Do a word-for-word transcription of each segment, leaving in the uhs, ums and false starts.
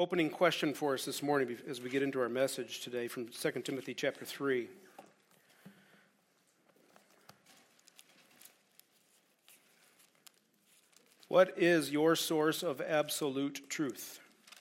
opening question for us this morning as we get into our message today from Second Timothy chapter three. What is your source of absolute truth?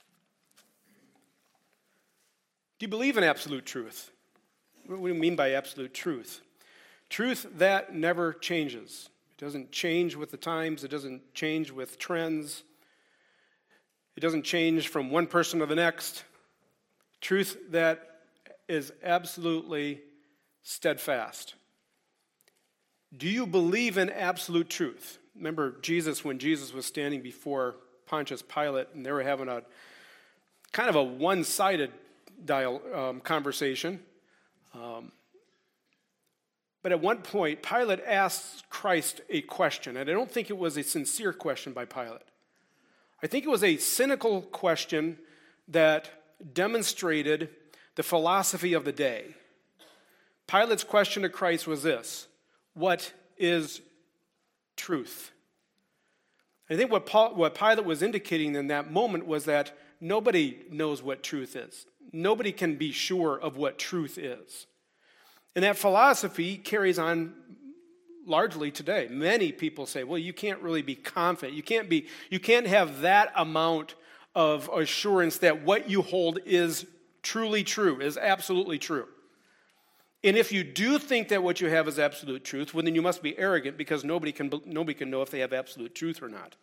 Do you believe in absolute truth? What do we mean by absolute truth? Truth that never changes. It doesn't change with the times. It doesn't change with trends. It doesn't change from one person to the next. Truth that is absolutely steadfast. Do you believe in absolute truth? Remember Jesus, when Jesus was standing before Pontius Pilate, and they were having a kind of a one-sided dial, um, conversation. Um, but at one point, Pilate asked Christ a question, and I don't think it was a sincere question by Pilate. I think it was a cynical question that demonstrated the philosophy of the day. Pilate's question to Christ was this: what is truth? I think what, Paul, what Pilate was indicating in that moment was that nobody knows what truth is. Nobody can be sure of what truth is. And that philosophy carries on largely today. Many people say, well, you can't really be confident. You can't be, you can't have that amount of assurance that what you hold is truly true, is absolutely true. And if you do think that what you have is absolute truth, well, then you must be arrogant, because nobody can, nobody can know if they have absolute truth or not.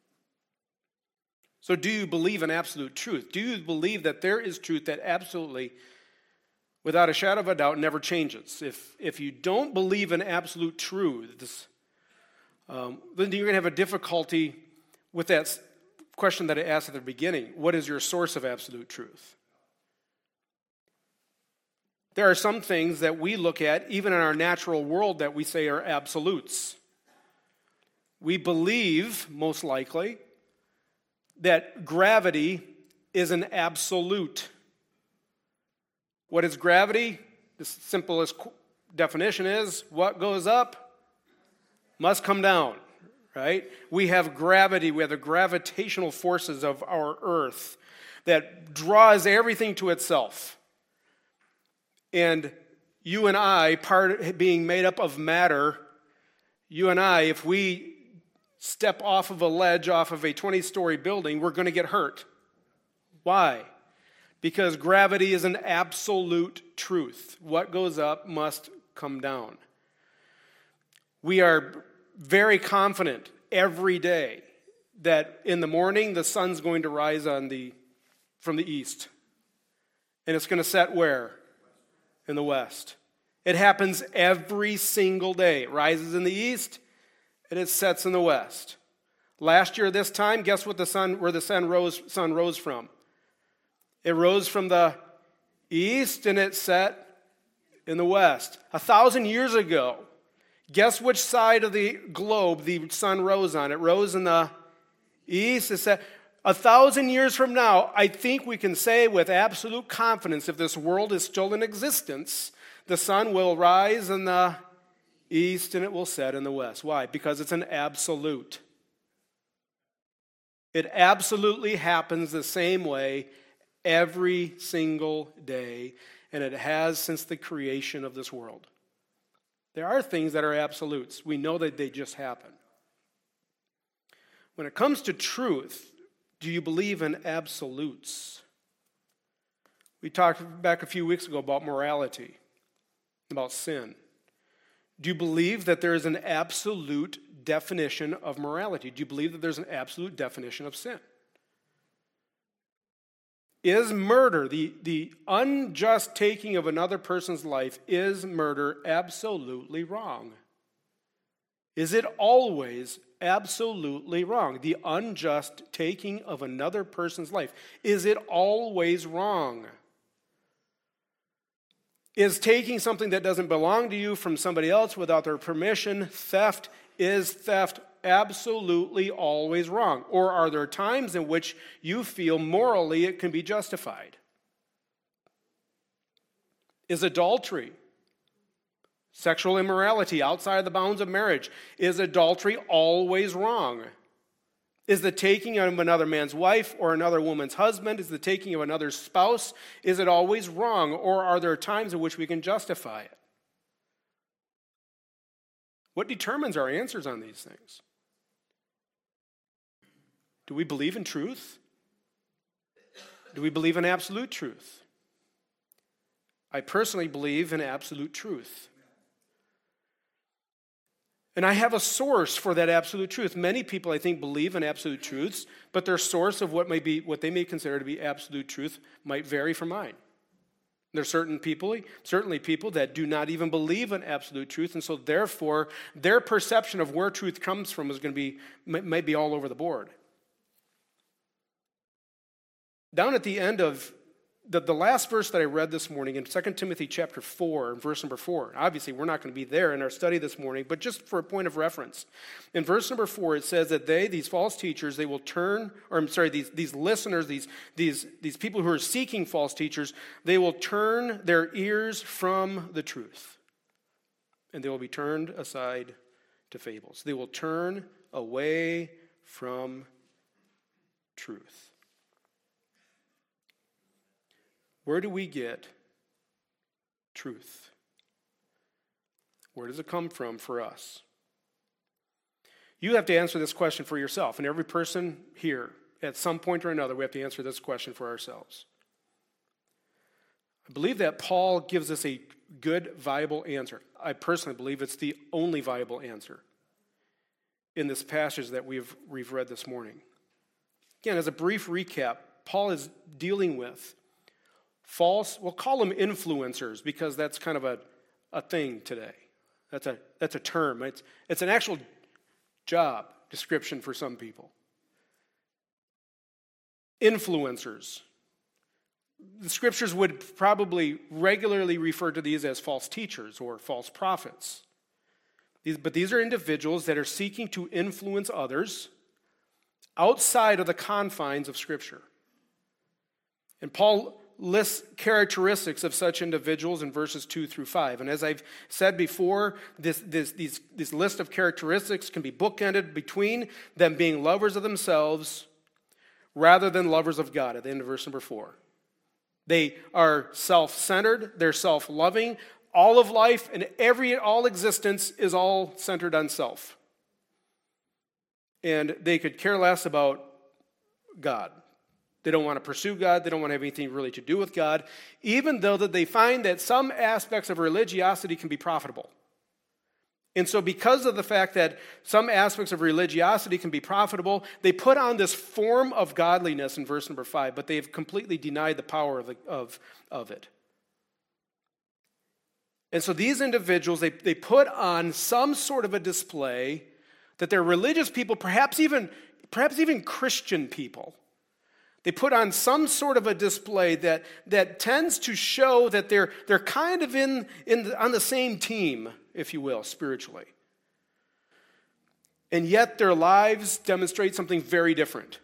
So do you believe in absolute truth? Do you believe that there is truth that absolutely, without a shadow of a doubt, never changes? If, if you don't believe in absolute truths, um, then you're going to have a difficulty with that question that I asked at the beginning. What is your source of absolute truth? There are some things that we look at, even in our natural world, that we say are absolutes. We believe, most likely, that gravity is an absolute. What is gravity? The simplest definition is what goes up must come down, right? We have gravity. We have the gravitational forces of our earth that draws everything to itself. And you and I, part being made up of matter, you and I, if we step off of a ledge off of a twenty-story building, we're going to get hurt. Why? Because gravity is an absolute truth. What goes up must come down. We are very confident every day that in the morning the sun's going to rise on the from the east. And it's going to set where? In the west. It happens every single day. It rises in the east and it sets in the west. Last year this time, guess what the sun where the sun rose sun rose from? It rose from the east and it set in the west. A thousand years ago, guess which side of the globe the sun rose on? It rose in the east. It set. A thousand years from now, I think we can say with absolute confidence, if this world is still in existence, the sun will rise in the east and it will set in the west. Why? Because it's an absolute. It absolutely happens the same way every single day, and it has since the creation of this world. There are things that are absolutes. We know that they just happen. When it comes to truth, do you believe in absolutes? We talked back a few weeks ago about morality, about sin. Do you believe that there is an absolute definition of morality? Do you believe that there's an absolute definition of sin? Is murder, the, the unjust taking of another person's life, is murder absolutely wrong? Is it always absolutely wrong? The unjust taking of another person's life, is it always wrong? Is taking something that doesn't belong to you from somebody else without their permission theft? Is theft absolutely always wrong? Or are there times in which you feel morally it can be justified? Is adultery, sexual immorality outside the bounds of marriage, is adultery always wrong? Is the taking of another man's wife or another woman's husband, is the taking of another spouse, is it always wrong? Or are there times in which we can justify it? What determines our answers on these things? Do we believe in truth? Do we believe in absolute truth? I personally believe in absolute truth. And I have a source for that absolute truth. Many people, I think, believe in absolute truths, but their source of what may be, what they may consider to be absolute truth might vary from mine. There are certain people, certainly people that do not even believe in absolute truth, and so therefore their perception of where truth comes from is going to be, may be all over the board. Down at the end of the, the last verse that I read this morning in Second Timothy chapter four, verse number four, obviously we're not going to be there in our study this morning, but just for a point of reference. In verse number four, it says that they, these false teachers, they will turn, or I'm sorry, these, these listeners, these, these, these people who are seeking false teachers, they will turn their ears from the truth, and they will be turned aside to fables. They will turn away from truth. Where do we get truth? Where does it come from for us? You have to answer this question for yourself, and every person here, at some point or another, we have to answer this question for ourselves. I believe that Paul gives us a good, viable answer. I personally believe it's the only viable answer in this passage that we've, we've read this morning. Again, as a brief recap, Paul is dealing with false, we'll call them influencers because that's kind of a, a thing today. That's a, that's a term. It's, it's an actual job description for some people. Influencers. The scriptures would probably regularly refer to these as false teachers or false prophets. These, but these are individuals that are seeking to influence others outside of the confines of Scripture. And Paul lists characteristics of such individuals in verses two through five. And as I've said before, this, this, these, this list of characteristics can be bookended between them being lovers of themselves rather than lovers of God at the end of verse number four. They are self-centered, they're self-loving. All of life and every all existence is all centered on self. And they could care less about God. They don't want to pursue God. They don't want to have anything really to do with God, even though that they find that some aspects of religiosity can be profitable. And so because of the fact that some aspects of religiosity can be profitable, they put on this form of godliness in verse number five, but they've completely denied the power of, the, of, of it. And so these individuals, they, they put on some sort of a display that they're religious people, perhaps even, perhaps even Christian people. They put on some sort of a display that, that tends to show that they're, they're kind of in, in the, on the same team, if you will, spiritually. And yet their lives demonstrate something very different.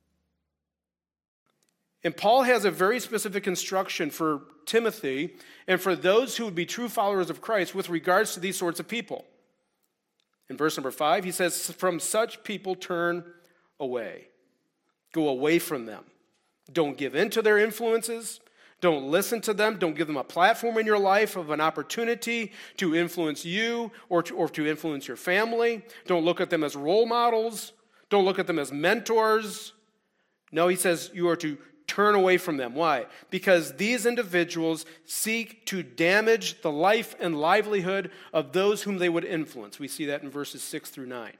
And Paul has a very specific instruction for Timothy and for those who would be true followers of Christ with regards to these sorts of people. In verse number five, he says, "From such people turn away." Go away from them. Don't give in to their influences. Don't listen to them. Don't give them a platform in your life of an opportunity to influence you or to, or to influence your family. Don't look at them as role models. Don't look at them as mentors. No, he says you are to turn away from them. Why? Because these individuals seek to damage the life and livelihood of those whom they would influence. We see that in verses six through nine.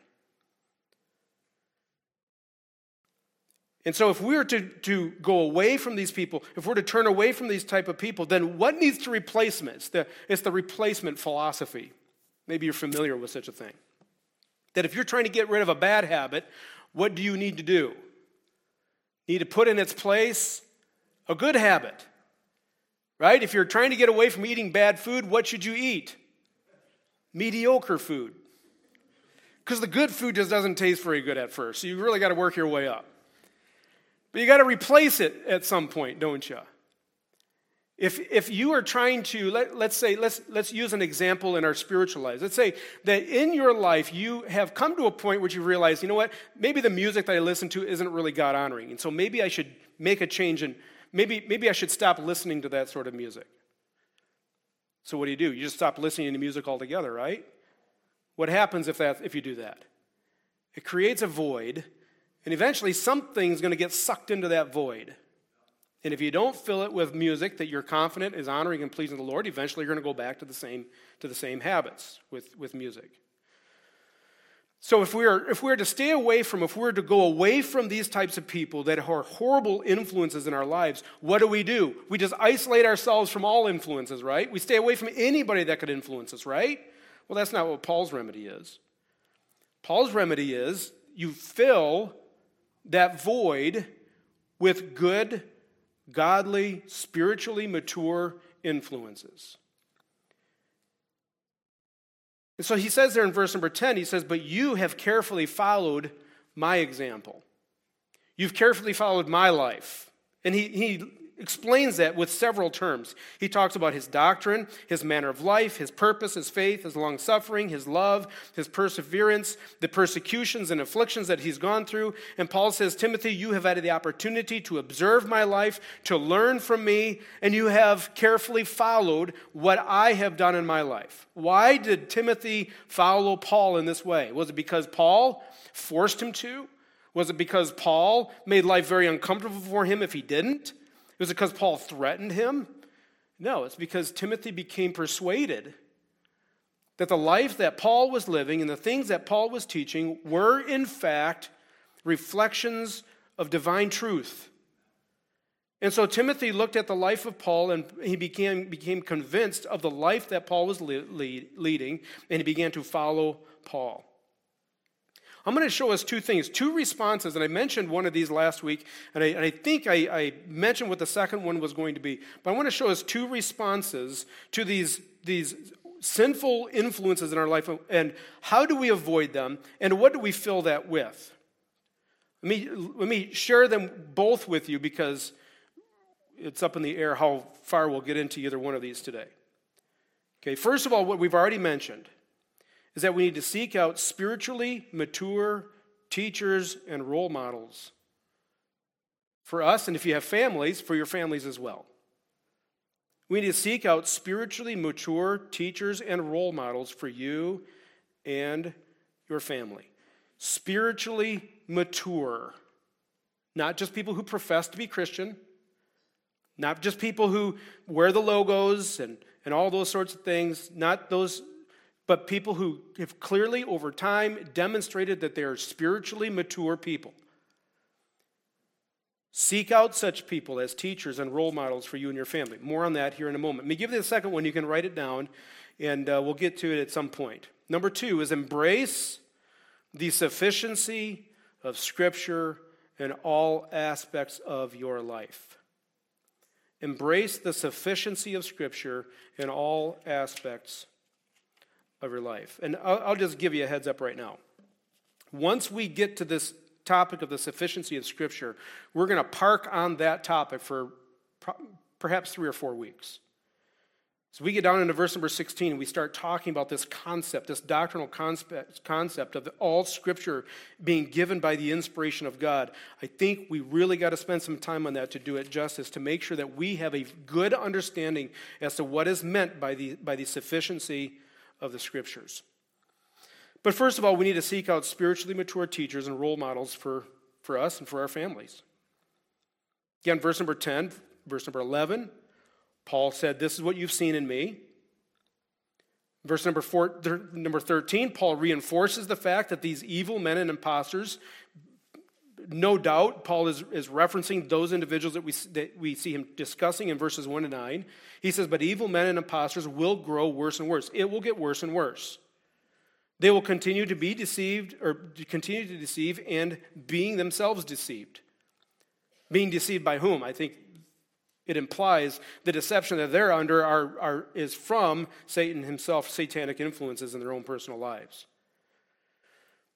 And so if we were to, to go away from these people, if we're to turn away from these type of people, then what needs to replace them? It's the, it's the replacement philosophy. Maybe you're familiar with such a thing. That if you're trying to get rid of a bad habit, what do you need to do? You need to put in its place a good habit. Right? If you're trying to get away from eating bad food, what should you eat? Mediocre food. Because the good food just doesn't taste very good at first. So you really got to work your way up. But you got to replace it at some point, don't you? If if you are trying to, let, let's say, let's let's use an example in our spiritual lives. Let's say that in your life you have come to a point where you realize, you know what, maybe the music that I listen to isn't really God honoring. And so maybe I should make a change and maybe maybe I should stop listening to that sort of music. So what do you do? You just stop listening to music altogether, right? What happens if that if you do that? It creates a void, and eventually something's going to get sucked into that void. And if you don't fill it with music that you're confident is honoring and pleasing the Lord, eventually you're going to go back to the same to the same habits with, with music. So if we're if we're to stay away from, if we're to go away from these types of people that are horrible influences in our lives, what do we do? We just isolate ourselves from all influences, right? We stay away from anybody that could influence us, right? Well, that's not what Paul's remedy is. Paul's remedy is you fill that void with good, godly, spiritually mature influences. And so he says there in verse number ten, he says, but you have carefully followed my example. You've carefully followed my life. And he, he explains that with several terms. He talks about his doctrine, his manner of life, his purpose, his faith, his long-suffering, his love, his perseverance, the persecutions and afflictions that he's gone through. And Paul says, Timothy, you have had the opportunity to observe my life, to learn from me, and you have carefully followed what I have done in my life. Why did Timothy follow Paul in this way? Was it because Paul forced him to? Was it because Paul made life very uncomfortable for him if he didn't? Was it because Paul threatened him? No, it's because Timothy became persuaded that the life that Paul was living and the things that Paul was teaching were, in fact, reflections of divine truth. And so Timothy looked at the life of Paul and he became, became convinced of the life that Paul was lead, leading, and he began to follow Paul. I'm going to show us two things, two responses, and I mentioned one of these last week, and I, and I think I, I mentioned what the second one was going to be, but I want to show us two responses to these, these sinful influences in our life, and how do we avoid them, and what do we fill that with? Let me, let me share them both with you because it's up in the air how far we'll get into either one of these today. Okay, first of all, what we've already mentioned is that we need to seek out spiritually mature teachers and role models for us, and if you have families, for your families as well. We need to seek out spiritually mature teachers and role models for you and your family. Spiritually mature. Not just people who profess to be Christian, not just people who wear the logos and, and all those sorts of things, not those, but people who have clearly over time demonstrated that they are spiritually mature people. Seek out such people as teachers and role models for you and your family. More on that here in a moment. Let me give you the second one. You can write it down, and uh, we'll get to it at some point. Number two is embrace the sufficiency of Scripture in all aspects of your life. Embrace the sufficiency of Scripture in all aspects of your life. And I'll, I'll just give you a heads up right now. Once we get to this topic of the sufficiency of Scripture, we're going to park on that topic for pro- perhaps three or four weeks. So we get down into verse number sixteen, and we start talking about this concept, this doctrinal concept, concept of all Scripture being given by the inspiration of God. I think we really got to spend some time on that to do it justice, to make sure that we have a good understanding as to what is meant by the, by the sufficiency of the Scriptures. But first of all, we need to seek out spiritually mature teachers and role models for, for us and for our families. Again, verse number ten, verse number eleven, Paul said, "This is what you've seen in me." Verse number four, number thirteen, Paul reinforces the fact that these evil men and imposters, no doubt, Paul is, is referencing those individuals that we, that we see him discussing in verses one to nine. He says, "But evil men and imposters will grow worse and worse." It will get worse and worse. They will continue to be deceived, or continue to deceive, and being themselves deceived. Being deceived by whom? I think it implies the deception that they're under are, are, is from Satan himself, satanic influences in their own personal lives.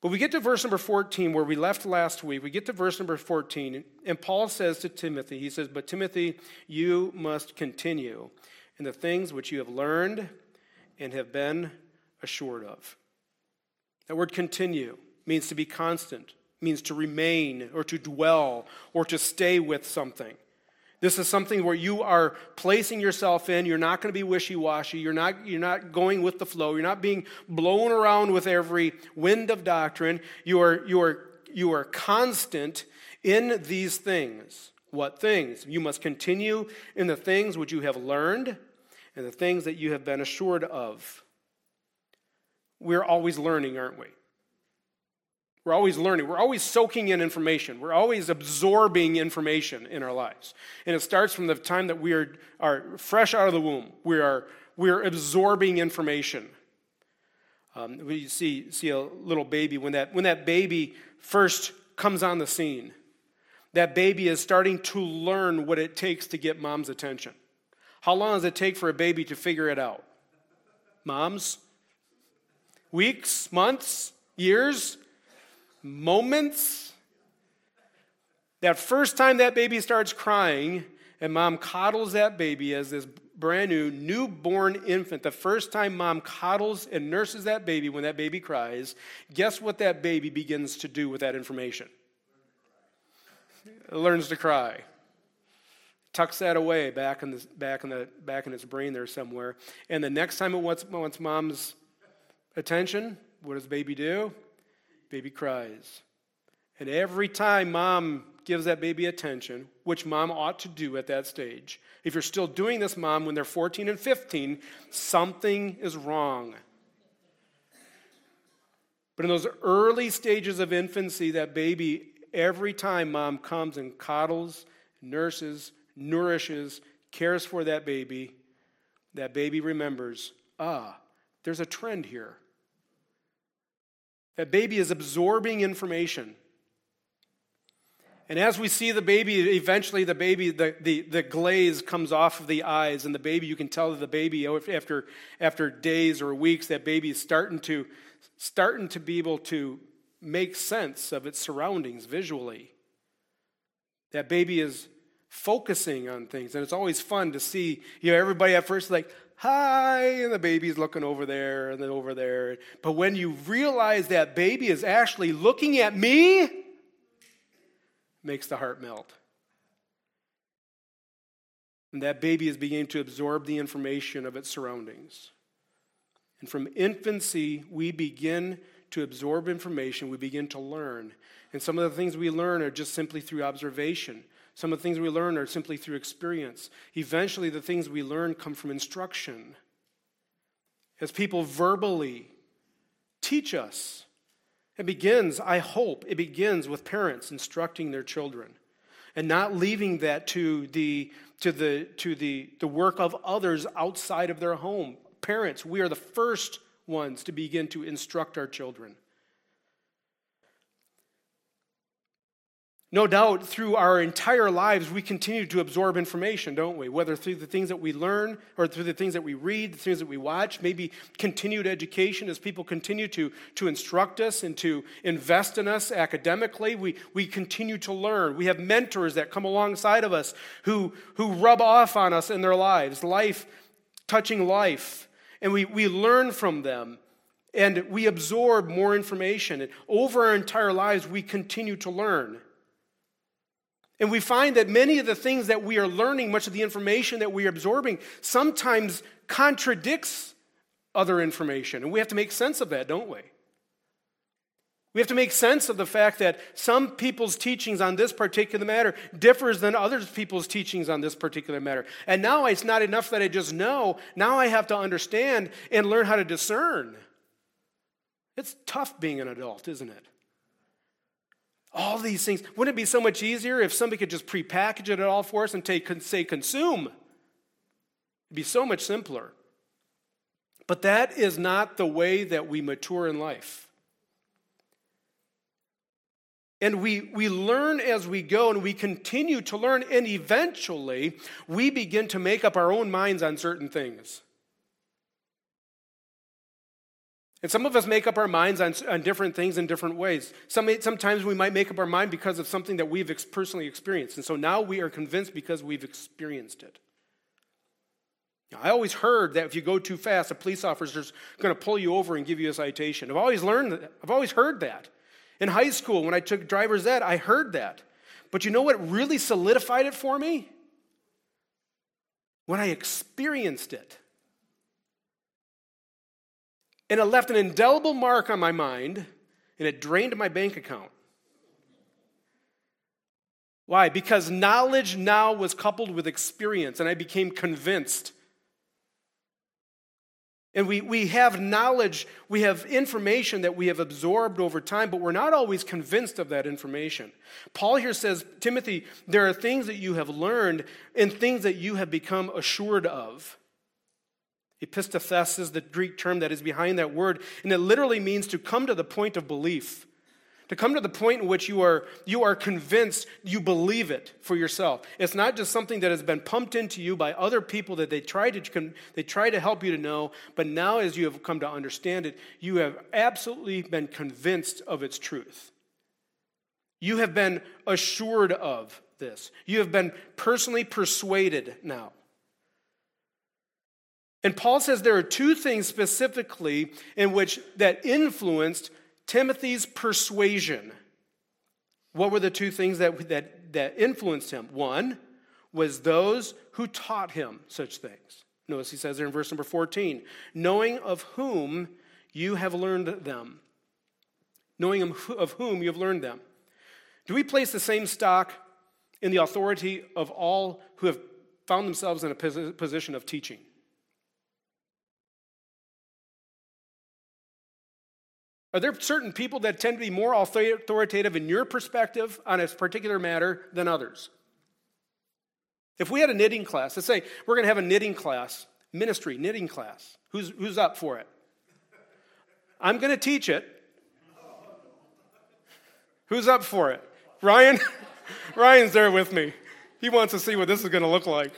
But we get to verse number fourteen, where we left last week. We get to verse number fourteen, and Paul says to Timothy, he says, "But Timothy, you must continue in the things which you have learned and have been assured of." That word continue means to be constant, means to remain or to dwell or to stay with something. This is something where you are placing yourself in. You're not going to be wishy-washy. You're not, you're not going with the flow. You're not being blown around with every wind of doctrine. You are, you are, you are constant in these things. What things? You must continue in the things which you have learned and the things that you have been assured of. We're always learning, aren't we? We're always learning. We're always soaking in information. We're always absorbing information in our lives. And it starts from the time that we are, are fresh out of the womb. We are, we are absorbing information. Um, we see, see a little baby. When that, when that baby first comes on the scene, that baby is starting to learn what it takes to get mom's attention. How long does it take for a baby to figure it out? Moms? Weeks? Months? Years? Moments? That first time that baby starts crying and mom coddles that baby as this brand new newborn infant, the first time mom coddles and nurses that baby when that baby cries, guess what that baby begins to do with that information? It learns to cry. Tucks that away back in the back in the back in its brain there somewhere. And the next time it wants, wants mom's attention, what does baby do? Baby cries. And every time mom gives that baby attention, which mom ought to do at that stage, if you're still doing this, mom, when they're fourteen and fifteen, something is wrong. But in those early stages of infancy, that baby, every time mom comes and coddles, nurses, nourishes, cares for that baby, that baby remembers, ah, there's a trend here. That baby is absorbing information. And as we see the baby, eventually the baby, the, the, the glaze comes off of the eyes, and the baby, you can tell that the baby, after, after days or weeks, that baby is starting to, starting to be able to make sense of its surroundings visually. That baby is focusing on things, and it's always fun to see, you know, everybody at first is like, hi, and the baby's looking over there and then over there. But when you realize that baby is actually looking at me, it makes the heart melt. And that baby is beginning to absorb the information of its surroundings. And from infancy, we begin to absorb information, we begin to learn. And some of the things we learn are just simply through observation. Some of the things we learn are simply through experience. Eventually, the things we learn come from instruction. As people verbally teach us, it begins, I hope, it begins with parents instructing their children and not leaving that to the to the to the, the work of others outside of their home. Parents, we are the first ones to begin to instruct our children. No doubt, through our entire lives, we continue to absorb information, don't we? Whether through the things that we learn or through the things that we read, the things that we watch, maybe continued education as people continue to, to instruct us and to invest in us academically. We, we continue to learn. We have mentors that come alongside of us who, who rub off on us in their lives, life, touching life. And we, we learn from them. And we absorb more information. And over our entire lives, we continue to learn. And we find that many of the things that we are learning, much of the information that we are absorbing, sometimes contradicts other information. And we have to make sense of that, don't we? We have to make sense of the fact that some people's teachings on this particular matter differs than other people's teachings on this particular matter. And now it's not enough that I just know. Now I have to understand and learn how to discern. It's tough being an adult, isn't it? All these things. Wouldn't it be so much easier if somebody could just prepackage it all for us and take, say consume? It'd be so much simpler. But that is not the way that we mature in life. And we, we learn as we go, and we continue to learn, and eventually we begin to make up our own minds on certain things. And some of us make up our minds on, on different things in different ways. Some, sometimes we might make up our mind because of something that we've ex- personally experienced. And so now we are convinced because we've experienced it. Now, I always heard that if you go too fast, a police officer is going to pull you over and give you a citation. I've always learned that. I've always heard that. In high school, when I took driver's ed, I heard that. But you know what really solidified it for me? When I experienced it. And it left an indelible mark on my mind, and it drained my bank account. Why? Because knowledge now was coupled with experience, and I became convinced. And we, we have knowledge, we have information that we have absorbed over time, but we're not always convinced of that information. Paul here says, Timothy, there are things that you have learned and things that you have become assured of. Epistathes is the Greek term that is behind that word, and it literally means to come to the point of belief. To come to the point in which you are, you are convinced, you believe it for yourself. It's not just something that has been pumped into you by other people that they try to, they try to help you to know, but now as you have come to understand it, you have absolutely been convinced of its truth. You have been assured of this. You have been personally persuaded now. And Paul says there are two things specifically in which that influenced Timothy's persuasion. What were the two things that, that, that influenced him? One was those who taught him such things. Notice he says there in verse number fourteen, knowing of whom you have learned them. Knowing of whom you have learned them. Do we place the same stock in the authority of all who have found themselves in a position of teaching? Are there certain people that tend to be more authoritative in your perspective on a particular matter than others? If we had a knitting class, let's say we're going to have a knitting class, ministry, knitting class. Who's, who's up for it? I'm going to teach it. Who's up for it? Ryan? Ryan's there with me. He wants to see what this is going to look like.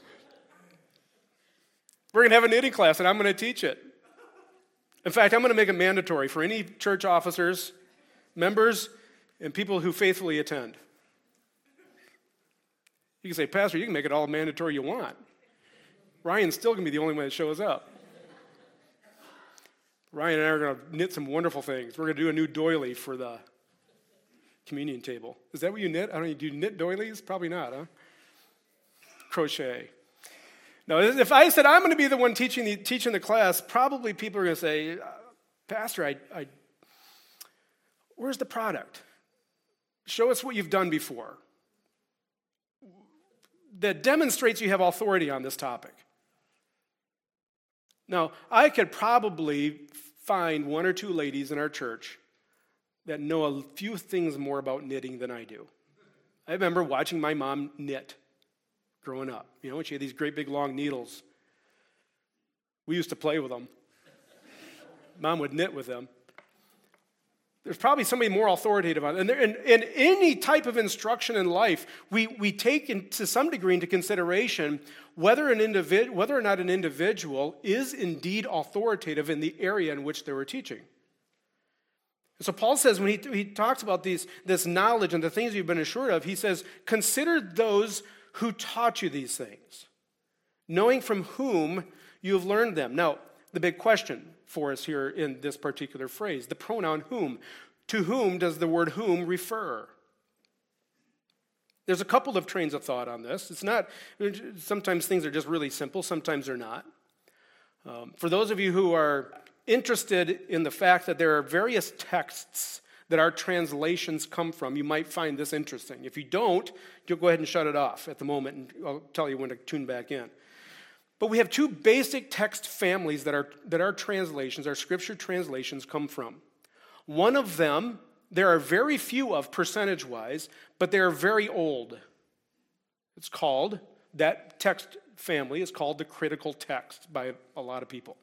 We're going to have a knitting class, and I'm going to teach it. In fact, I'm going to make it mandatory for any church officers, members, and people who faithfully attend. You can say, Pastor, you can make it all mandatory you want. Ryan's still going to be the only one that shows up. Ryan and I are going to knit some wonderful things. We're going to do a new doily for the communion table. Is that what you knit? I don't know, do you knit doilies? Probably not, huh? Crochet. Now, if I said I'm going to be the one teaching the, teaching the class, probably people are going to say, Pastor, I, I, where's the product? Show us what you've done before. That demonstrates you have authority on this topic. Now, I could probably find one or two ladies in our church that know a few things more about knitting than I do. I remember watching my mom knit growing up. You know, she had these great big long needles. We used to play with them. Mom would knit with them. There's probably somebody more authoritative on it. And, there, and, and any type of instruction in life, we, we take in, to some degree into consideration whether, an individ, whether or not an individual is indeed authoritative in the area in which they were teaching. And so Paul says when he, he talks about these, this knowledge and the things you've been assured of, he says, consider those who taught you these things, knowing from whom you have learned them. Now, the big question for us here in this particular phrase, the pronoun whom. To whom does the word whom refer? There's a couple of trains of thought on this. It's not, sometimes things are just really simple, sometimes they're not. Um, for those of you who are interested in the fact that there are various texts that our translations come from, you might find this interesting. If you don't, you'll go ahead and shut it off at the moment, and I'll tell you when to tune back in. But we have two basic text families that our, that our translations, our scripture translations come from. One of them, there are very few of percentage-wise, but they are very old. It's called, that text family is called the critical text by a lot of people.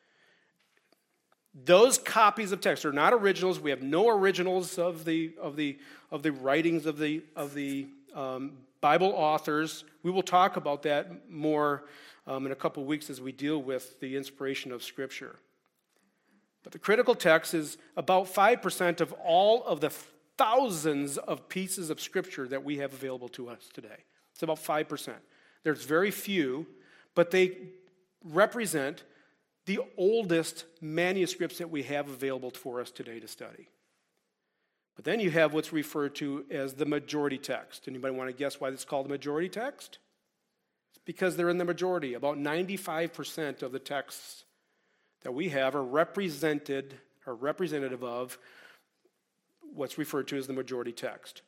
Those copies of text are not originals. We have no originals of the of the of the writings of the of the um, Bible authors. We will talk about that more um, in a couple of weeks as we deal with the inspiration of Scripture. But the critical text is about five percent of all of the thousands of pieces of Scripture that we have available to us today. It's about five percent. There's very few, but they represent the oldest manuscripts that we have available for us today to study. But then you have what's referred to as the majority text. Anybody want to guess why it's called the majority text? It's because they're in the majority. About ninety-five percent of the texts that we have are represented, are representative of what's referred to as the majority text.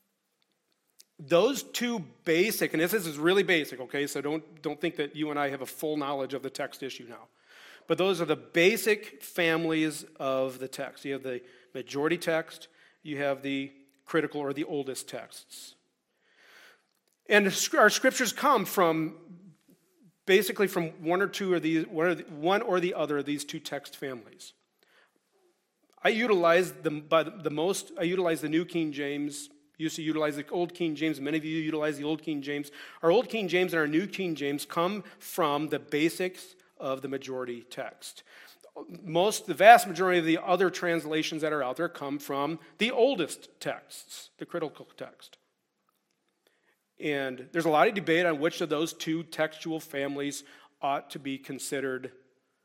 Those two basic, and this is really basic, okay, so don't, don't think that you and I have a full knowledge of the text issue now. But those are the basic families of the text. You have the majority text, you have the critical or the oldest texts. And our scriptures come from basically from one or two of these, one or the, one or the other of these two text families. I utilize the, by the, the most, I utilize the New King James, used to utilize the Old King James. Many of you utilize the Old King James. Our Old King James and our New King James come from the basics of the majority text. Most, the vast majority of the other translations that are out there come from the oldest texts, the critical text. And there's a lot of debate on which of those two textual families ought to be considered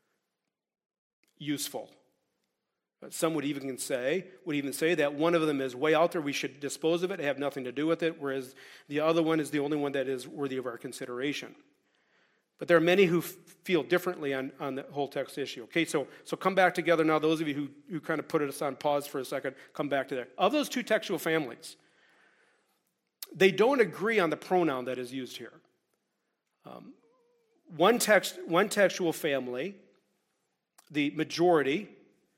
useful. But some would even say, would even say that one of them is way out there, we should dispose of it, have nothing to do with it, whereas the other one is the only one that is worthy of our consideration. But there are many who f- feel differently on, on the whole text issue. Okay, so, so come back together now, those of you who, who kind of put us on pause for a second, come back to that. Of those two textual families, they don't agree on the pronoun that is used here. Um, one text, one textual family, the majority,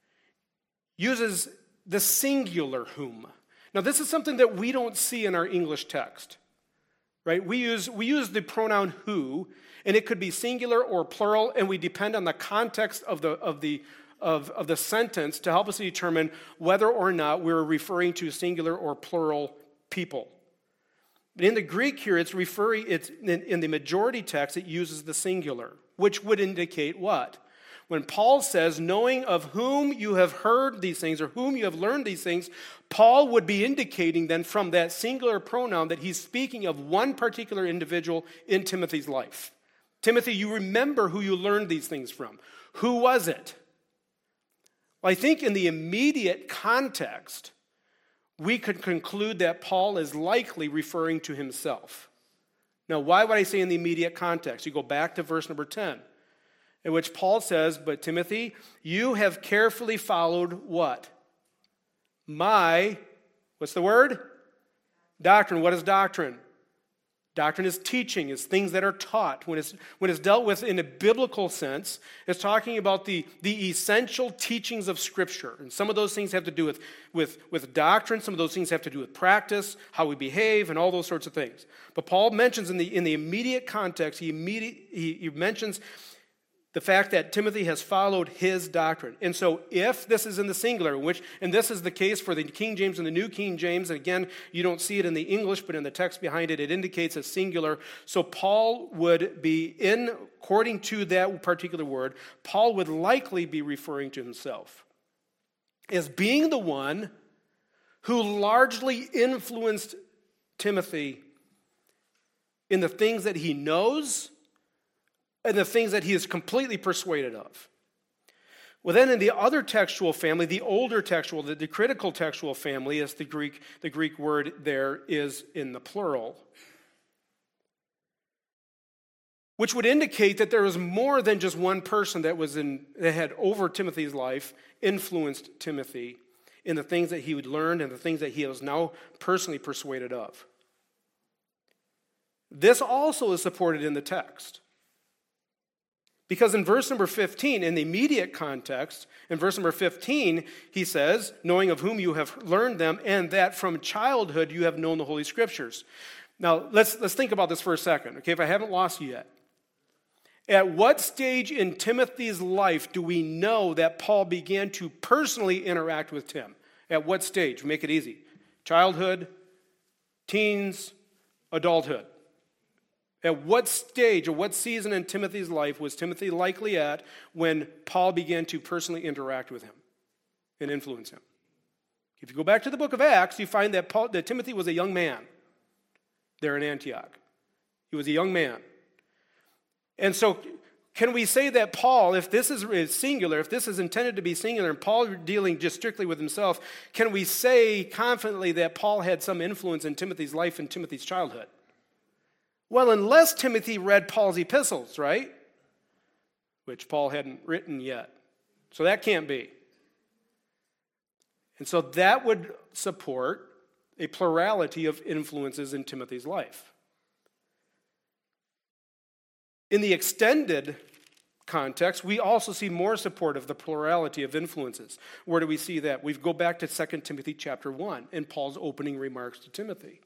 uses the singular whom. Now, this is something that we don't see in our English text, right? We use we use the pronoun who, and it could be singular or plural, and we depend on the context of the of the of, of the sentence to help us determine whether or not we're referring to singular or plural people. But in the Greek here, it's referring, it's in, in the majority text, it uses the singular, which would indicate what? When Paul says, knowing of whom you have heard these things, or whom you have learned these things, Paul would be indicating then from that singular pronoun that he's speaking of one particular individual in Timothy's life. Timothy, you remember who you learned these things from. Who was it? Well, I think in the immediate context, we could conclude that Paul is likely referring to himself. Now, why would I say in the immediate context? You go back to verse number ten, in which Paul says, but Timothy, you have carefully followed what? My, what's the word? Doctrine. What is doctrine? Doctrine is teaching, is things that are taught. When it's, when it's dealt with in a biblical sense, it's talking about the, the essential teachings of Scripture. And some of those things have to do with, with, with doctrine. Some of those things have to do with practice, how we behave, and all those sorts of things. But Paul mentions in the, in the immediate context, he, immediate, he, he mentions the fact that Timothy has followed his doctrine. And so if this is in the singular, which, and this is the case for the King James and the New King James, and again, you don't see it in the English, but in the text behind it, it indicates a singular. So Paul would be in, according to that particular word, Paul would likely be referring to himself as being the one who largely influenced Timothy in the things that he knows and the things that he is completely persuaded of. Well, then in the other textual family, the older textual, the, the critical textual family, as the Greek, the Greek word there is in the plural, which would indicate that there was more than just one person that was in that had over Timothy's life influenced Timothy in the things that he would learn and the things that he was now personally persuaded of. This also is supported in the text. Because in verse number fifteen, in the immediate context, in verse number fifteen, he says, knowing of whom you have learned them, and that from childhood you have known the Holy Scriptures. Now, let's, let's think about this for a second, okay, if I haven't lost you yet. At what stage in Timothy's life do we know that Paul began to personally interact with Tim? At what stage? Make it easy. Childhood, teens, adulthood. At what stage or what season in Timothy's life was Timothy likely at when Paul began to personally interact with him and influence him? If you go back to the book of Acts, you find that, Paul, that Timothy was a young man there in Antioch. He was a young man. And so can we say that Paul, if this is singular, if this is intended to be singular, and Paul dealing just strictly with himself, can we say confidently that Paul had some influence in Timothy's life and Timothy's childhood? Well, unless Timothy read Paul's epistles, right? Which Paul hadn't written yet. So that can't be. And so that would support a plurality of influences in Timothy's life. In the extended context, we also see more support of the plurality of influences. Where do we see that? We go back to Second Timothy chapter one in Paul's opening remarks to Timothy.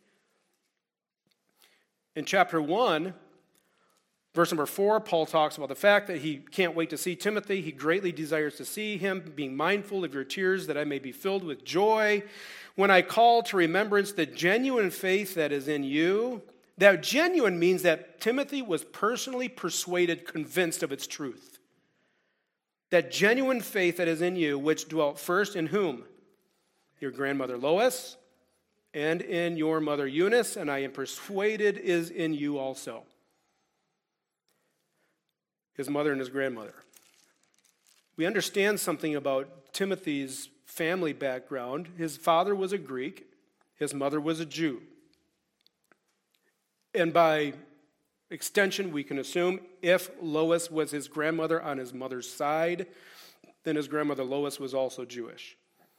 In chapter one, verse number four, Paul talks about the fact that he can't wait to see Timothy. He greatly desires to see him, being mindful of your tears, that I may be filled with joy when I call to remembrance the genuine faith that is in you. That genuine means that Timothy was personally persuaded, convinced of its truth. That genuine faith that is in you, which dwelt first in whom? Your grandmother Lois, and in your mother Eunice, and I am persuaded is in you also. His mother and his grandmother. We understand something about Timothy's family background. His father was a Greek. His mother was a Jew. And by extension, we can assume if Lois was his grandmother on his mother's side, then his grandmother Lois was also Jewish.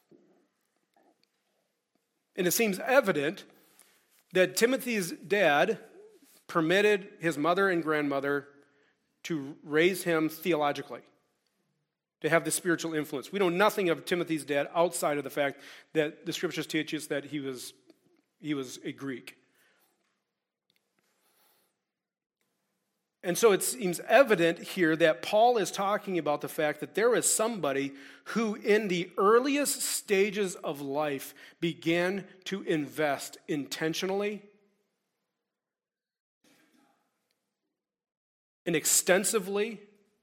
And it seems evident that Timothy's dad permitted his mother and grandmother to raise him theologically, to have the spiritual influence. We know nothing of Timothy's dad outside of the fact that the scriptures teach us that he was, he was a Greek. And so it seems evident here that Paul is talking about the fact that there is somebody who in the earliest stages of life began to invest intentionally and extensively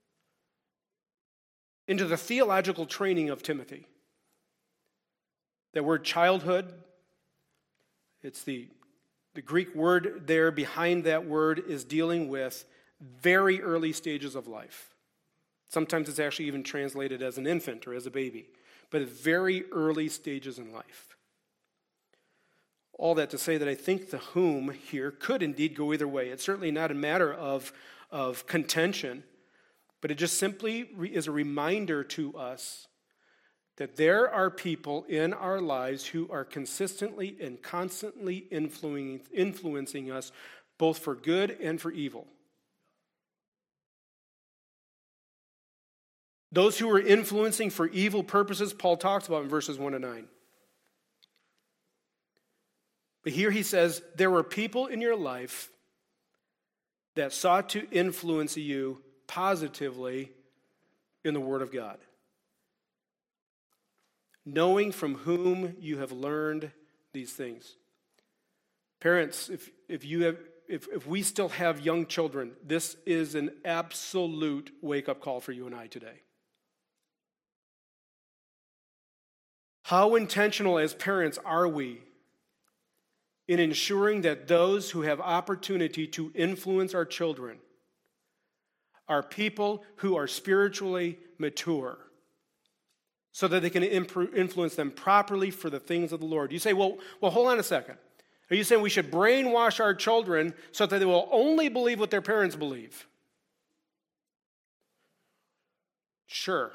into the theological training of Timothy. That word childhood, it's the, the Greek word there behind that word is dealing with very early stages of life. Sometimes it's actually even translated as an infant or as a baby, but at very early stages in life. All that to say that I think the whom here could indeed go either way. It's certainly not a matter of, of contention, but it just simply is a reminder to us that there are people in our lives who are consistently and constantly influencing, influencing us both for good and for evil. Those who are influencing for evil purposes, Paul talks about in verses one to nine. But here he says, there were people in your life that sought to influence you positively in the Word of God, knowing from whom you have learned these things. Parents, if, if, you have, if, if we still have young children, this is an absolute wake-up call for you and I today. How intentional as parents are we in ensuring that those who have opportunity to influence our children are people who are spiritually mature so that they can influence them properly for the things of the Lord? You say, well, well, hold on a second. Are you saying we should brainwash our children so that they will only believe what their parents believe? Sure.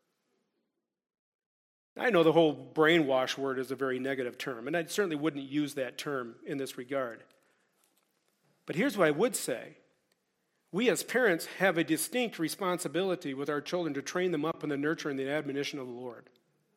I know the whole brainwash word is a very negative term, and I certainly wouldn't use that term in this regard. But here's what I would say. We as parents have a distinct responsibility with our children to train them up in the nurture and the admonition of the Lord.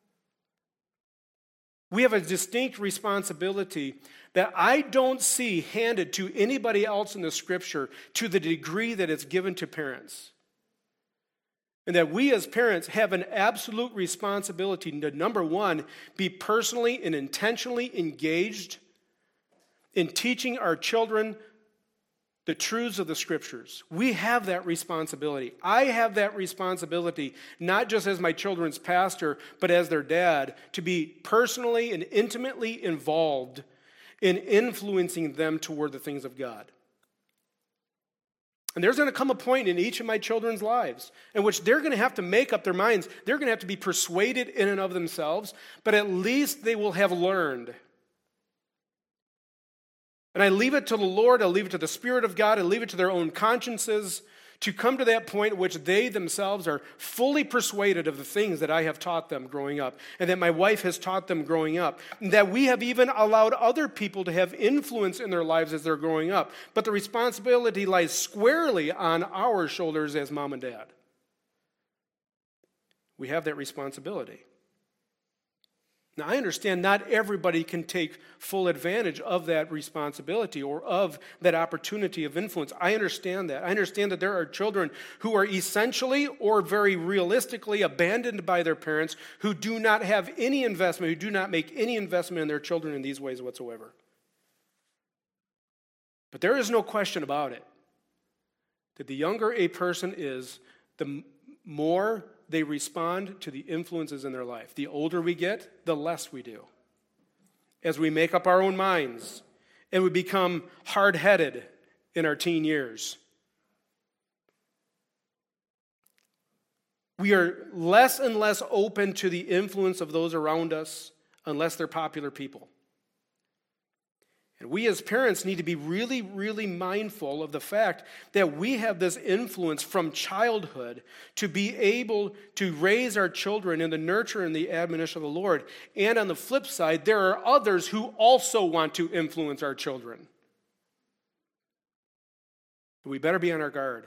We have a distinct responsibility that I don't see handed to anybody else in the Scripture to the degree that it's given to parents. And that we as parents have an absolute responsibility to, number one, be personally and intentionally engaged in teaching our children the truths of the Scriptures. We have that responsibility. I have that responsibility, not just as my children's pastor, but as their dad, to be personally and intimately involved in influencing them toward the things of God. And there's going to come a point in each of my children's lives in which they're going to have to make up their minds. They're going to have to be persuaded in and of themselves, but at least they will have learned. And I leave it to the Lord, I leave it to the Spirit of God, I leave it to their own consciences to come to that point at which they themselves are fully persuaded of the things that I have taught them growing up, and that my wife has taught them growing up, and that we have even allowed other people to have influence in their lives as they're growing up. But the responsibility lies squarely on our shoulders as mom and dad. We have that responsibility. Now, I understand not everybody can take full advantage of that responsibility or of that opportunity of influence. I understand that. I understand that there are children who are essentially or very realistically abandoned by their parents, who do not have any investment, who do not make any investment in their children in these ways whatsoever. But there is no question about it, that the younger a person is, the more they respond to the influences in their life. The older we get, the less we do. As we make up our own minds and we become hard-headed in our teen years. We are less and less open to the influence of those around us unless they're popular people. And we as parents need to be really, really mindful of the fact that we have this influence from childhood to be able to raise our children in the nurture and the admonition of the Lord. And on the flip side, there are others who also want to influence our children. We better be on our guard.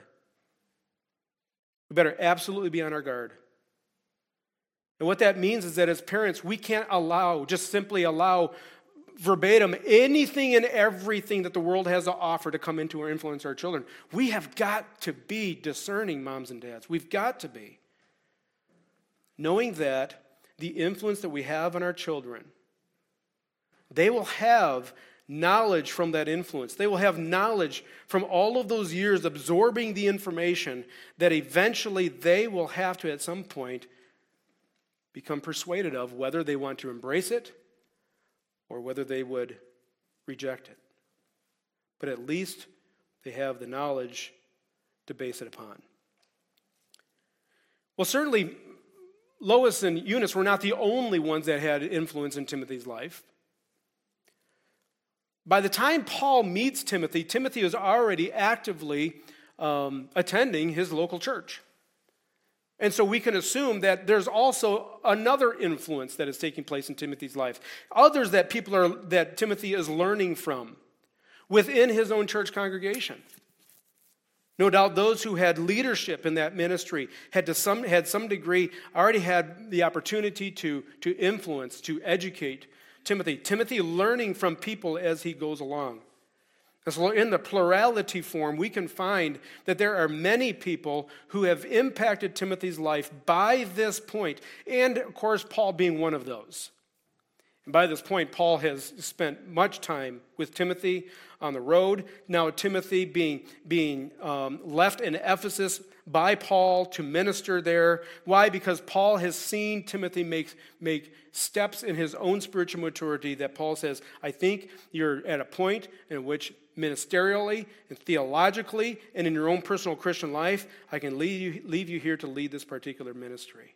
We better absolutely be on our guard. And what that means is that as parents, we can't allow, just simply allow verbatim anything and everything that the world has to offer to come into or influence our children. We have got to be discerning moms and dads. We've got to be. Knowing that the influence that we have on our children, they will have knowledge from that influence. They will have knowledge from all of those years absorbing the information that eventually they will have to at some point become persuaded of, whether they want to embrace it or whether they would reject it. But at least they have the knowledge to base it upon. Well, certainly, Lois and Eunice were not the only ones that had influence in Timothy's life. By the time Paul meets Timothy, Timothy is already actively um, attending his local church. And so we can assume that there's also another influence that is taking place in Timothy's life. Others that people are that Timothy is learning from within his own church congregation. No doubt those who had leadership in that ministry had to some had some degree already had the opportunity to, to influence, to educate Timothy. Timothy learning from people as he goes along. And so in the plurality form, we can find that there are many people who have impacted Timothy's life by this point, and of course, Paul being one of those. And by this point, Paul has spent much time with Timothy on the road. Now, Timothy being, being um, left in Ephesus by Paul to minister there. Why? Because Paul has seen Timothy make, make steps in his own spiritual maturity that Paul says, I think you're at a point in which ministerially and theologically and in your own personal Christian life, I can leave you, leave you here to lead this particular ministry.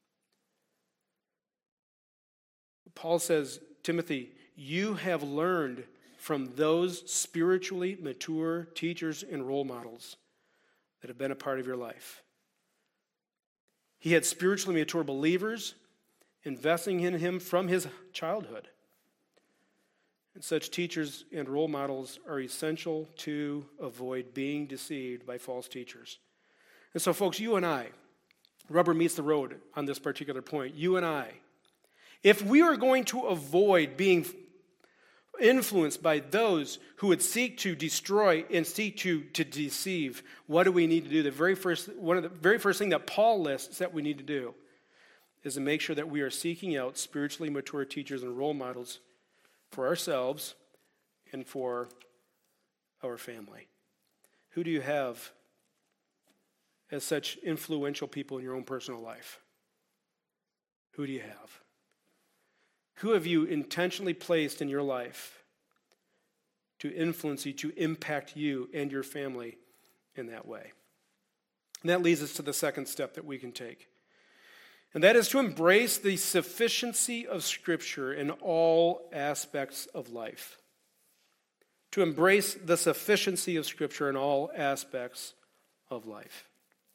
Paul says, Timothy, you have learned from those spiritually mature teachers and role models that have been a part of your life. He had spiritually mature believers investing in him from his childhood. And such teachers and role models are essential to avoid being deceived by false teachers. And so, folks, you and I, rubber meets the road on this particular point. You and I, if we are going to avoid being influenced by those who would seek to destroy and seek to, to deceive, what do we need to do? The very first, one of the very first thing that Paul lists that we need to do is to make sure that we are seeking out spiritually mature teachers and role models for ourselves and for our family. Who do you have as such influential people in your own personal life? Who do you have? Who have you intentionally placed in your life to influence you, to impact you and your family in that way? And that leads us to the second step that we can take. And that is to embrace the sufficiency of Scripture in all aspects of life. To embrace the sufficiency of Scripture in all aspects of life.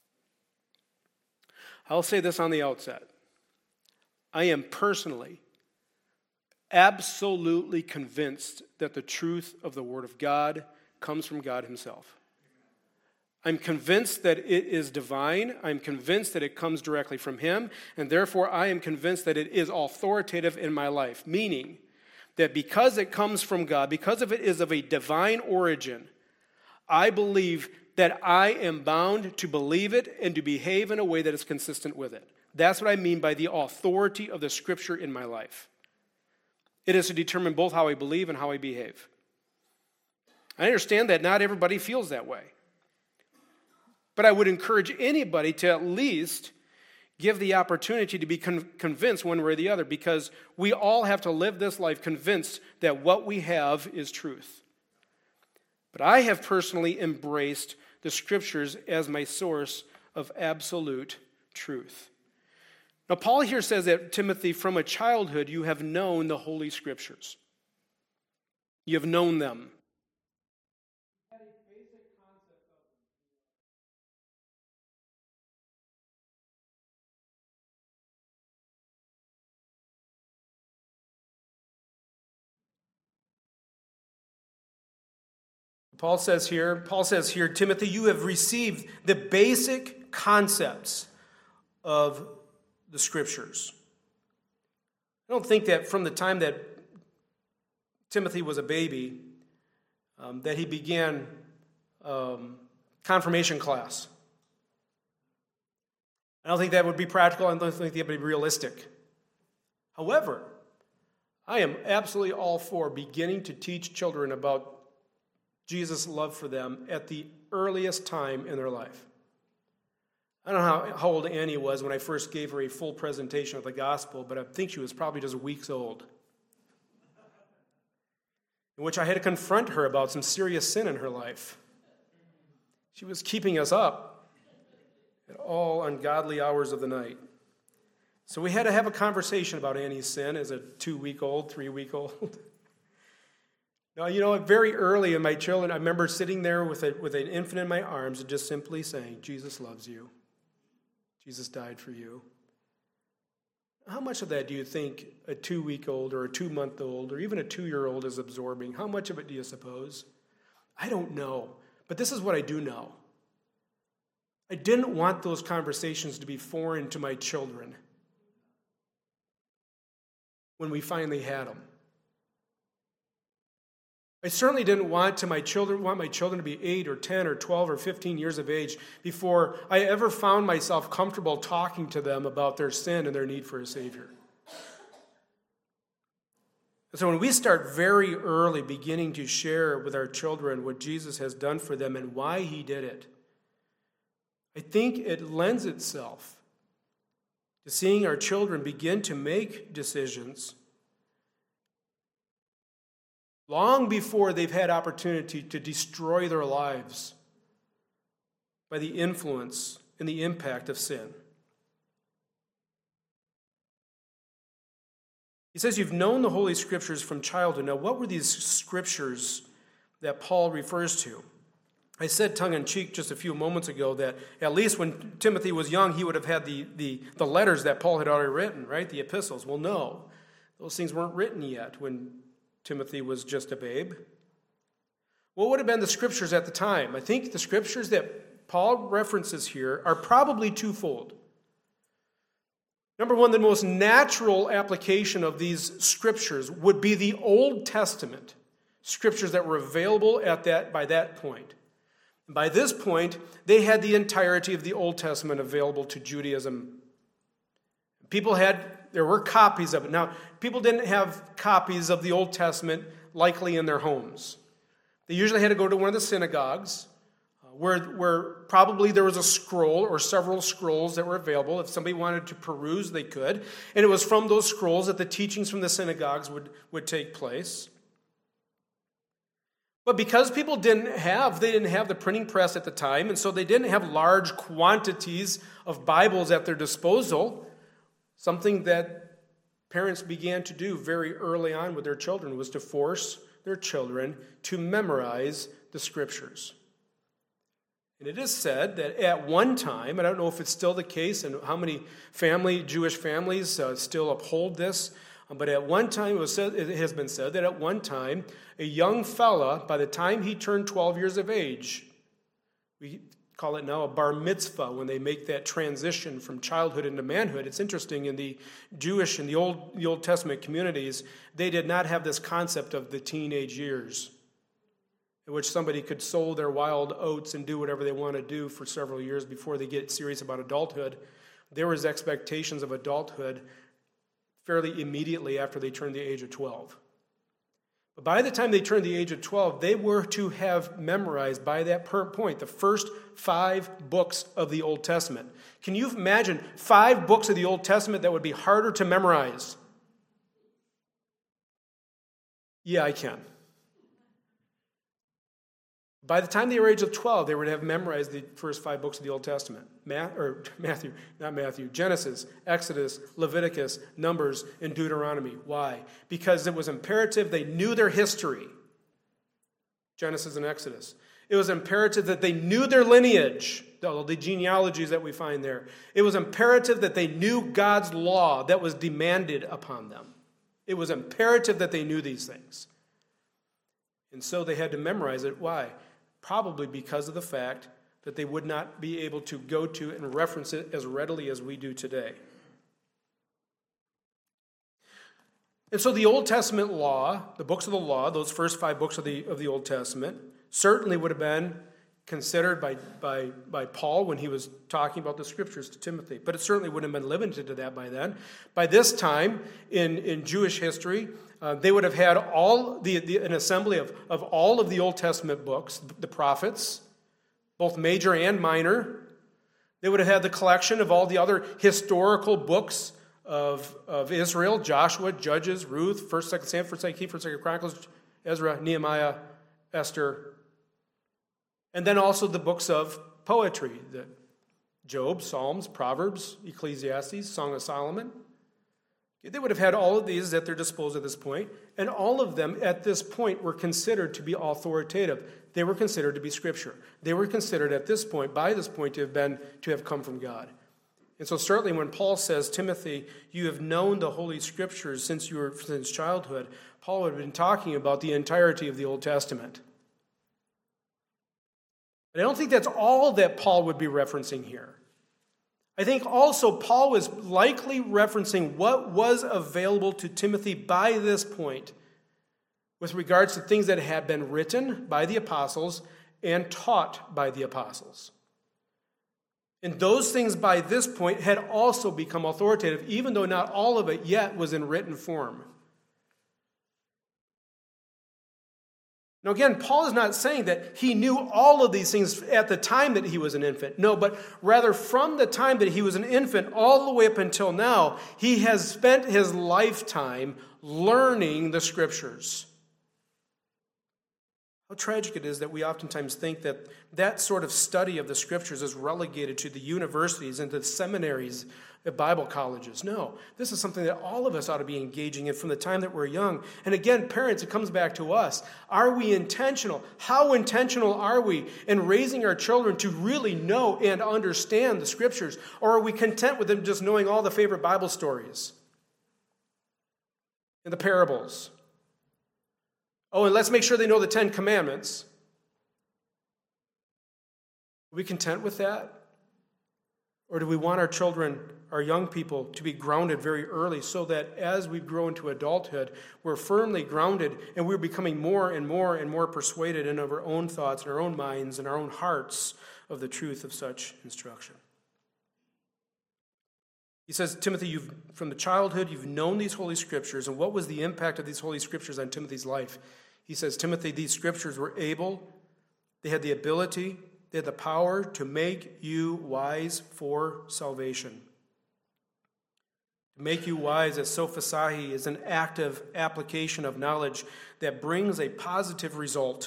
I'll say this on the outset. I am personally absolutely convinced that the truth of the Word of God comes from God Himself. I'm convinced that it is divine. I'm convinced that it comes directly from Him. And therefore, I am convinced that it is authoritative in my life. Meaning that because it comes from God, because of it is of a divine origin, I believe that I am bound to believe it and to behave in a way that is consistent with it. That's what I mean by the authority of the Scripture in my life. It is to determine both how I believe and how I behave. I understand that not everybody feels that way. But I would encourage anybody to at least give the opportunity to be con- convinced one way or the other, because we all have to live this life convinced that what we have is truth. But I have personally embraced the Scriptures as my source of absolute truth. Now, Paul here says that, Timothy, from a childhood you have known the Holy Scriptures. You have known them. Paul says here, Paul says here, Timothy, you have received the basic concepts of the Scriptures. I don't think that from the time that Timothy was a baby, um, that he began um, confirmation class. I don't think that would be practical. I don't think that would be realistic. However, I am absolutely all for beginning to teach children about Jesus' love for them at the earliest time in their life. I don't know how, how old Annie was when I first gave her a full presentation of the gospel, but I think she was probably just weeks old, in which I had to confront her about some serious sin in her life. She was keeping us up at all ungodly hours of the night. So we had to have a conversation about Annie's sin as a two-week-old, three-week-old. Now, you know, very early in my children, I remember sitting there with, a, with an infant in my arms and just simply saying, Jesus loves you. Jesus died for you. How much of that do you think a two-week-old or a two-month-old or even a two-year-old is absorbing? How much of it do you suppose? I don't know. But this is what I do know. I didn't want those conversations to be foreign to my children when we finally had them. I certainly didn't want to my children want my children to be eight or ten or twelve or fifteen years of age before I ever found myself comfortable talking to them about their sin and their need for a Savior. And so when we start very early beginning to share with our children what Jesus has done for them and why He did it, I think it lends itself to seeing our children begin to make decisions long before they've had opportunity to destroy their lives by the influence and the impact of sin. He says you've known the Holy Scriptures from childhood. Now, what were these Scriptures that Paul refers to? I said tongue-in-cheek just a few moments ago that at least when Timothy was young, he would have had the, the, the letters that Paul had already written, right? The epistles. Well, no. Those things weren't written yet when Timothy was just a babe. What would have been the Scriptures at the time? I think the Scriptures that Paul references here are probably twofold. Number one, the most natural application of these Scriptures would be the Old Testament Scriptures that were available at that by that point. By this point, they had the entirety of the Old Testament available to Judaism. People had, there were copies of it. Now, people didn't have copies of the Old Testament likely in their homes. They usually had to go to one of the synagogues, uh, where, where probably there was a scroll or several scrolls that were available. If somebody wanted to peruse, they could. And it was from those scrolls that the teachings from the synagogues would, would take place. But because people didn't have, they didn't have the printing press at the time, and so they didn't have large quantities of Bibles at their disposal, something that parents began to do very early on with their children was to force their children to memorize the Scriptures. And it is said that at one time, I don't know if it's still the case and how many family, Jewish families uh, still uphold this, but at one time, it, was said, it has been said that at one time, a young fella, by the time he turned twelve years of age, we call it now a bar mitzvah, when they make that transition from childhood into manhood. It's interesting, in the Jewish and the Old, the Old Testament communities, they did not have this concept of the teenage years, in which somebody could sow their wild oats and do whatever they want to do for several years before they get serious about adulthood. There was expectations of adulthood fairly immediately after they turned the age of twelve. But by the time they turned the age of twelve, they were to have memorized by that point the first five books of the Old Testament. Can you imagine five books of the Old Testament that would be harder to memorize? Yeah, I can. By the time they were age of twelve, they would have memorized the first five books of the Old Testament. Ma- or Matthew, not Matthew, Genesis, Exodus, Leviticus, Numbers, and Deuteronomy. Why? Because it was imperative they knew their history. Genesis and Exodus. It was imperative that they knew their lineage, the, the genealogies that we find there. It was imperative that they knew God's law that was demanded upon them. It was imperative that they knew these things. And so they had to memorize it. Why? Probably because of the fact that they would not be able to go to and reference it as readily as we do today. And so the Old Testament law, the books of the law, those first five books of the, of the Old Testament, certainly would have been considered by, by, by Paul when he was talking about the Scriptures to Timothy. But it certainly wouldn't have been limited to that by then. By this time in, in Jewish history, Uh, they would have had all the, the an assembly of, of all of the Old Testament books, the prophets, both major and minor. They would have had the collection of all the other historical books of, of Israel: Joshua, Judges, Ruth, First, Second Samuel, First, Second Kings, First, Second Chronicles, Ezra, Nehemiah, Esther, and then also the books of poetry: the Job, Psalms, Proverbs, Ecclesiastes, Song of Solomon. They would have had all of these at their disposal at this point, and all of them at this point were considered to be authoritative. They were considered to be Scripture. They were considered at this point, by this point, to have been to have come from God. And so certainly when Paul says, Timothy, you have known the Holy Scriptures since you were since childhood, Paul would have been talking about the entirety of the Old Testament. But I don't think that's all that Paul would be referencing here. I think also Paul was likely referencing what was available to Timothy by this point with regards to things that had been written by the apostles and taught by the apostles. And those things by this point had also become authoritative, even though not all of it yet was in written form. Now again, Paul is not saying that he knew all of these things at the time that he was an infant. No, but rather from the time that he was an infant all the way up until now, he has spent his lifetime learning the Scriptures. How tragic it is that we oftentimes think that that sort of study of the Scriptures is relegated to the universities and to the seminaries, the Bible colleges. No, this is something that all of us ought to be engaging in from the time that we're young. And again, parents, it comes back to us. Are we intentional? How intentional are we in raising our children to really know and understand the Scriptures? Or are we content with them just knowing all the favorite Bible stories and the parables? Oh, and let's make sure they know the Ten Commandments. Are we content with that? Or do we want our children, our young people, to be grounded very early so that as we grow into adulthood, we're firmly grounded and we're becoming more and more and more persuaded in our own thoughts and our own minds and our own hearts of the truth of such instruction? He says, Timothy, you've, from the childhood, you've known these Holy Scriptures. And what was the impact of these Holy Scriptures on Timothy's life? He says, Timothy, these Scriptures were able, they had the ability, They had the power to make you wise for salvation. To make you wise as sophisahi is an active application of knowledge that brings a positive result.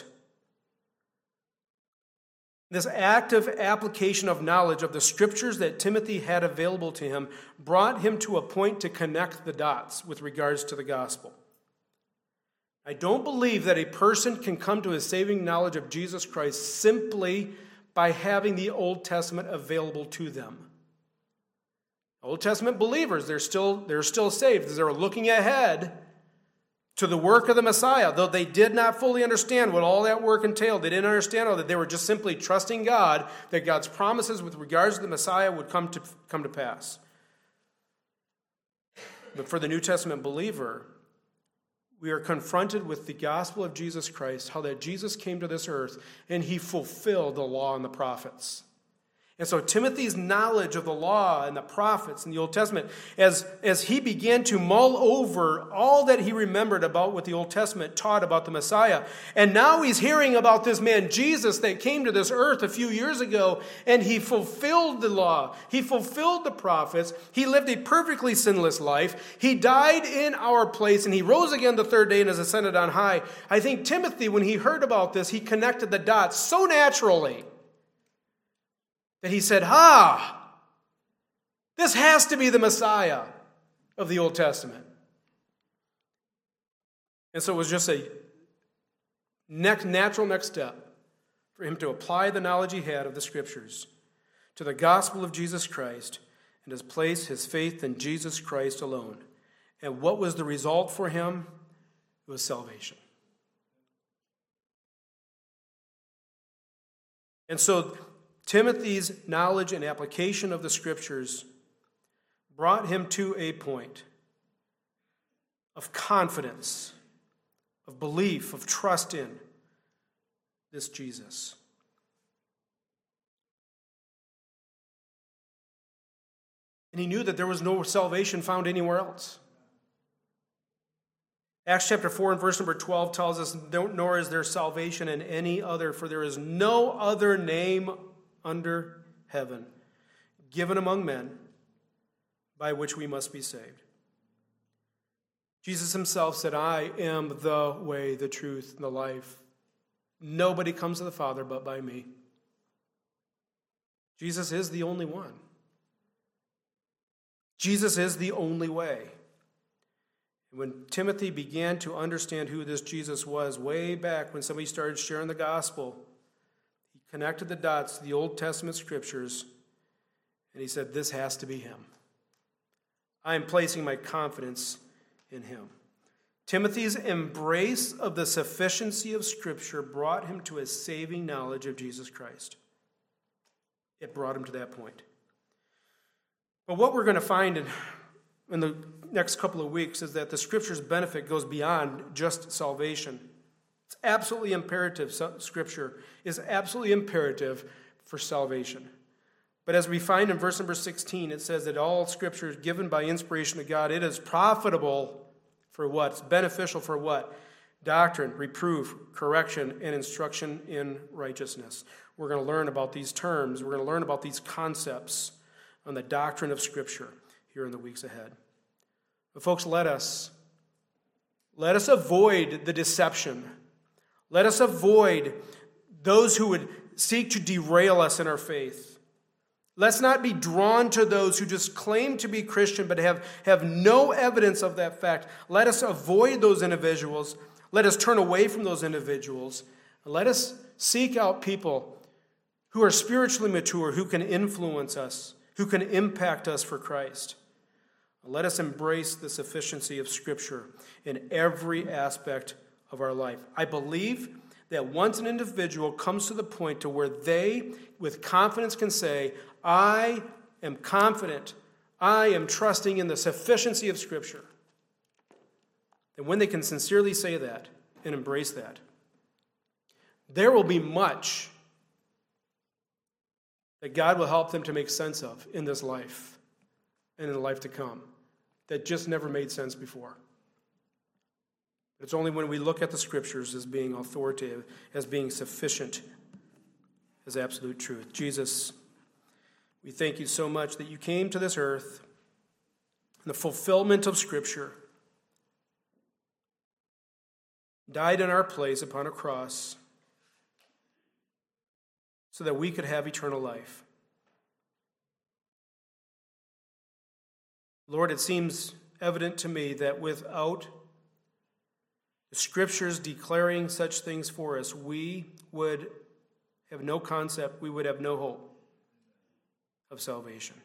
This active application of knowledge of the scriptures that Timothy had available to him brought him to a point to connect the dots with regards to the gospel. I don't believe that a person can come to a saving knowledge of Jesus Christ simply by having the Old Testament available to them. Old Testament believers, they're still, they're still saved. They're looking ahead to the work of the Messiah, though they did not fully understand what all that work entailed. They didn't understand all that. They were just simply trusting God that God's promises with regards to the Messiah would come to, come to pass. But for the New Testament believer, we are confronted with the gospel of Jesus Christ, how that Jesus came to this earth and he fulfilled the law and the prophets. And so Timothy's knowledge of the law and the prophets in the Old Testament, as, as he began to mull over all that he remembered about what the Old Testament taught about the Messiah, and now he's hearing about this man Jesus that came to this earth a few years ago, and he fulfilled the law, he fulfilled the prophets, he lived a perfectly sinless life, he died in our place, and he rose again the third day and has ascended on high. I think Timothy, when he heard about this, he connected the dots so naturally that he said, "Ha! This has to be the Messiah of the Old Testament." And so it was just a next, natural next step for him to apply the knowledge he had of the Scriptures to the gospel of Jesus Christ and to place his faith in Jesus Christ alone. And what was the result for him? It was salvation. And so Timothy's knowledge and application of the Scriptures brought him to a point of confidence, of belief, of trust in this Jesus. And he knew that there was no salvation found anywhere else. Acts chapter four and verse number twelve tells us, "Nor is there salvation in any other, for there is no other name under heaven given among men by which we must be saved." Jesus himself said, "I am the way, the truth, and the life. Nobody comes to the Father but by me." Jesus is the only one. Jesus is the only way. When Timothy began to understand who this Jesus was, way back when somebody started sharing the gospel, he connected the dots to the Old Testament scriptures, and he said, "This has to be him. I am placing my confidence in him." Timothy's embrace of the sufficiency of Scripture brought him to a saving knowledge of Jesus Christ. It brought him to that point. But what we're going to find in, in the next couple of weeks is that the Scripture's benefit goes beyond just salvation. It's absolutely imperative. Scripture is absolutely imperative for salvation. But as we find in verse number sixteen, it says that all Scripture is given by inspiration of God. It is profitable for what? It's beneficial for what? Doctrine, reproof, correction, and instruction in righteousness. We're going to learn about these terms. We're going to learn about these concepts on the doctrine of Scripture here in the weeks ahead. But folks, let us, let us avoid the deception. Let us avoid those who would seek to derail us in our faith. Let's not be drawn to those who just claim to be Christian but have, have no evidence of that fact. Let us avoid those individuals. Let us turn away from those individuals. Let us seek out people who are spiritually mature, who can influence us, who can impact us for Christ. Let us embrace the sufficiency of Scripture in every aspect of our life. I believe that once an individual comes to the point to where they, with confidence, can say, "I am confident, I am trusting in the sufficiency of Scripture," and when they can sincerely say that and embrace that, there will be much that God will help them to make sense of in this life and in the life to come that just never made sense before. It's only when we look at the Scriptures as being authoritative, as being sufficient, as absolute truth. Jesus, we thank you so much that you came to this earth in the fulfillment of Scripture, died in our place upon a cross so that we could have eternal life. Lord, it seems evident to me that without the Scriptures declaring such things for us, we would have no concept, we would have no hope of salvation.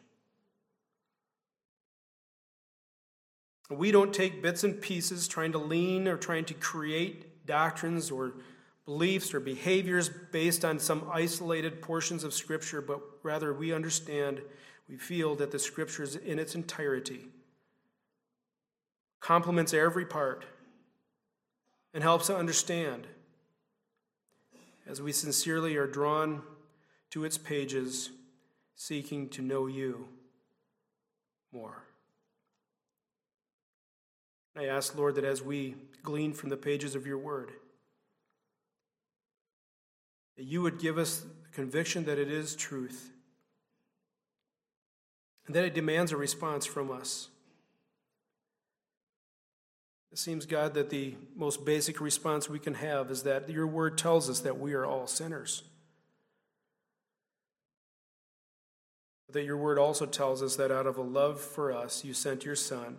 We don't take bits and pieces trying to lean or trying to create doctrines or beliefs or behaviors based on some isolated portions of Scripture, but rather we understand, we feel that the Scriptures in its entirety complements every part and helps us understand as we sincerely are drawn to its pages, seeking to know you more. I ask, Lord, that as we glean from the pages of your word, that you would give us the conviction that it is truth, and that it demands a response from us. It seems, God, that the most basic response we can have is that your word tells us that we are all sinners. But that your word also tells us that out of a love for us, you sent your Son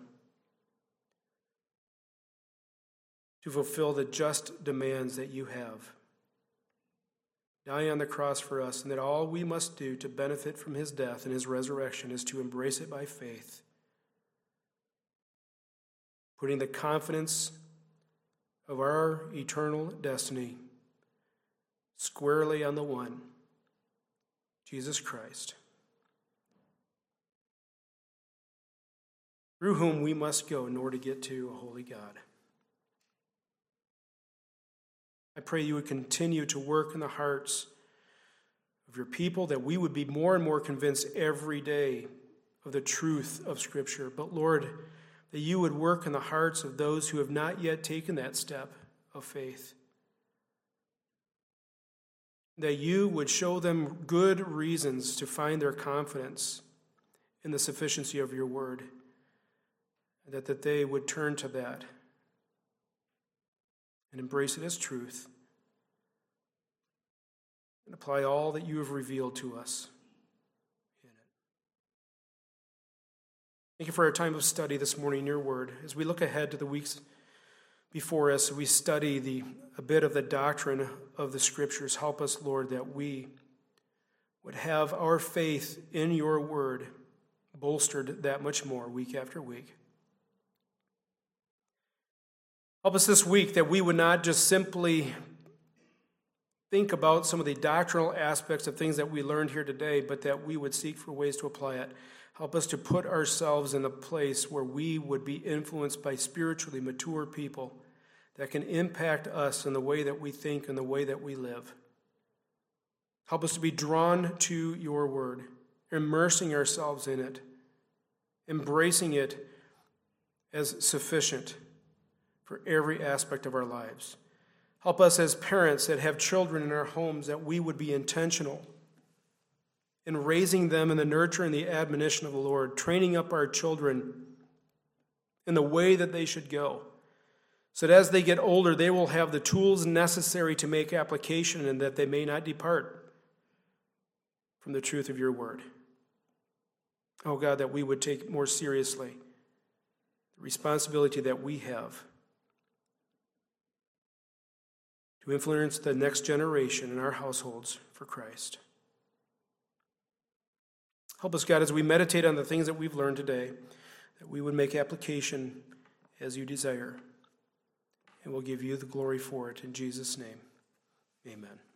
to fulfill the just demands that you have, dying on the cross for us, and that all we must do to benefit from his death and his resurrection is to embrace it by faith, putting the confidence of our eternal destiny squarely on the one, Jesus Christ, through whom we must go in order to get to a holy God. I pray you would continue to work in the hearts of your people, that we would be more and more convinced every day of the truth of Scripture. But Lord, that you would work in the hearts of those who have not yet taken that step of faith. That you would show them good reasons to find their confidence in the sufficiency of your word. That, that they would turn to that and embrace it as truth and apply all that you have revealed to us in it. Thank you for our time of study this morning in your word. As we look ahead to the weeks before us, we study the a bit of the doctrine of the Scriptures. Help us, Lord, that we would have our faith in your word bolstered that much more week after week. Help us this week that we would not just simply think about some of the doctrinal aspects of things that we learned here today, but that we would seek for ways to apply it. Help us to put ourselves in a place where we would be influenced by spiritually mature people that can impact us in the way that we think and the way that we live. Help us to be drawn to your word, immersing ourselves in it, embracing it as sufficient for every aspect of our lives. Help us as parents that have children in our homes that we would be intentional in raising them in the nurture and the admonition of the Lord, training up our children in the way that they should go, so that as they get older, they will have the tools necessary to make application and that they may not depart from the truth of your word. Oh God, that we would take more seriously the responsibility that we have to influence the next generation in our households for Christ. Help us, God, as we meditate on the things that we've learned today, that we would make application as you desire. And we'll give you the glory for it in Jesus' name. Amen.